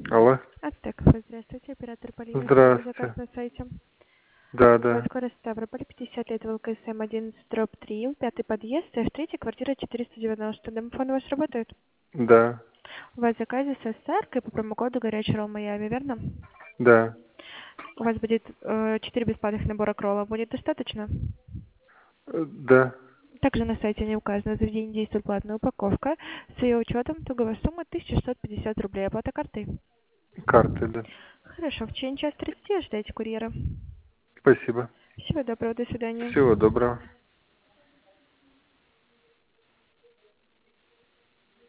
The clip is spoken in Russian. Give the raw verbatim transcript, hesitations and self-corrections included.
Алло. Аттек, здравствуйте, оператор Полина. Оставили заказ Здравствуйте. на сайте. Да, Город да, скорость Ставрополь, пятьдесят лет, ВЛКСМ одиннадцать, дробь три, пятый подъезд, F три, квартира четыреста девяносто. Домофон у вас работает? да, У вас в заказе со старкой по промокоду «Горячий ролл Майами», верно? да, У вас будет э, четыре бесплатных набора кролла. Будет достаточно? э, да, Также на сайте не указано, за день действует платная упаковка. С ее учетом итоговая сумма тысяча шестьсот пятьдесят рублей. Оплата картой. карты, да. Хорошо, в течение час тридцати ожидайте курьера. Спасибо. Всего доброго, до свидания. Всего доброго.